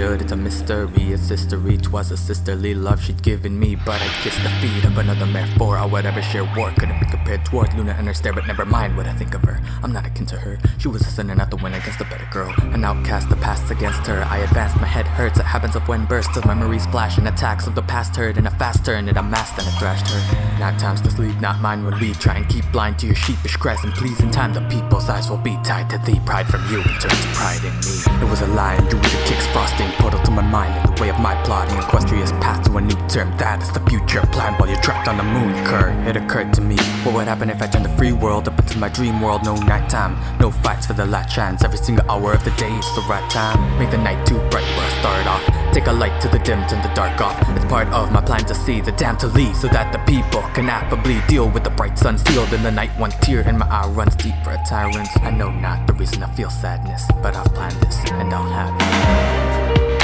should. It's a mystery, it's history. 'Twas a sisterly love she'd given me, but I'd kiss the feet of another metaphor. I would ever share war, couldn't be compared toward Luna and her stare, but never mind what I think of her. I'm not akin to her. She was a sinner, not the win against a better girl. An outcast, the past's against her. I advanced, my head hurts. It happens of when bursts of memories flash and attacks of the past heard in a fast turn. It amassed and it thrashed her. Not times to sleep, not mine when we try and keep blind to your sheepish cries. And please, in time, the people's eyes will be tied to thee. Pride from you and turn to pride in me. It was a lie, and you were the kicks frosting portal to my mind in the way of my plotting. Equestria's path to a new term. That is the future plan while you're trapped on the moon. It occurred to me, what would happen if I turned the free world up into my dream world? No nighttime, no fights for the last chance. Every single hour of the day is the right time. Make the night too bright where I start off. Take a light to the dim, turn the dark off. It's part of my plan to see the damn to leave, so that the people can affably deal with the bright sun sealed in the night. One tear in my eye runs deep for a tyrant. I know not the reason I feel sadness, but I've planned this and I'll have it.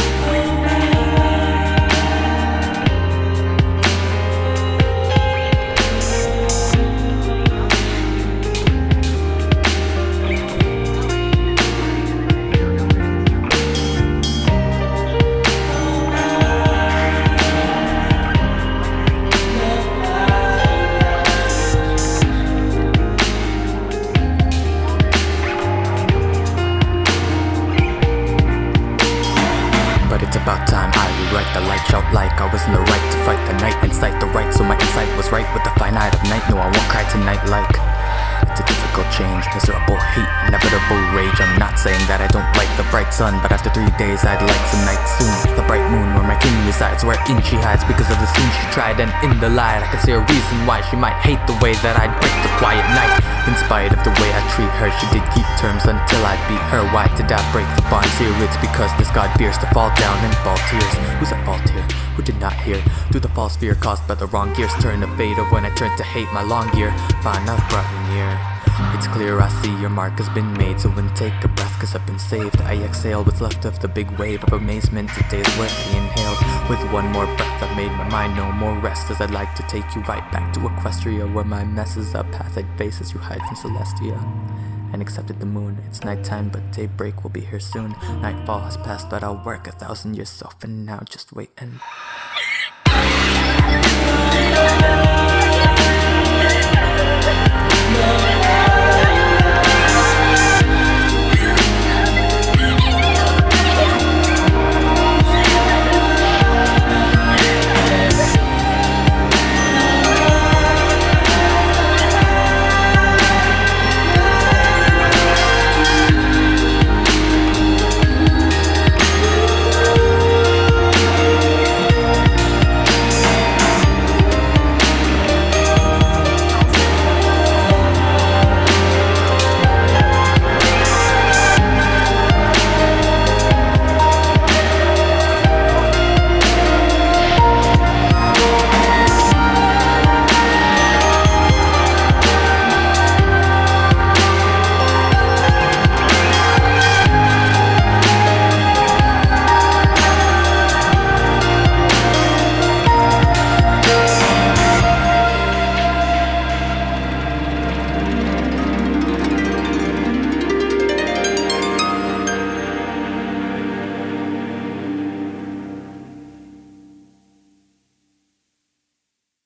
But it's about time I rewrite the light, shout like I was in the right to fight the night, incite the right, so my insight was right with the finite of night. No, I won't cry tonight like it's a difficult change, miserable hate, inevitable rage. I'm not saying that I don't like the bright sun, but after 3 days I'd like some night soon. The bright moon where my king resides, wherein she hides because of the sin she tried. And in the light I can see a reason why she might hate the way that I'd break the quiet night. In spite of the way I treat her, she did keep terms until I beat her. Why did I break the bonds here? It's because this god fears to fall down in fall tears. Who's at fault here? Who did not hear? Through the false fear caused by the wrong gears, turn to fade of when I turn to hate my long gear. Fine, I've brought you near. It's clear I see your mark has been made, so then take a breath cause I've been saved. I exhale what's left of the big wave of amazement. Today's worth I inhaled. With one more breath I've made my mind no more rest, as I'd like to take you right back to Equestria, where my messes up path I'd face as you hide from Celestia. And accepted the moon. It's nighttime but daybreak will be here soon. Nightfall has passed but I'll work 1,000 years so for now just wait and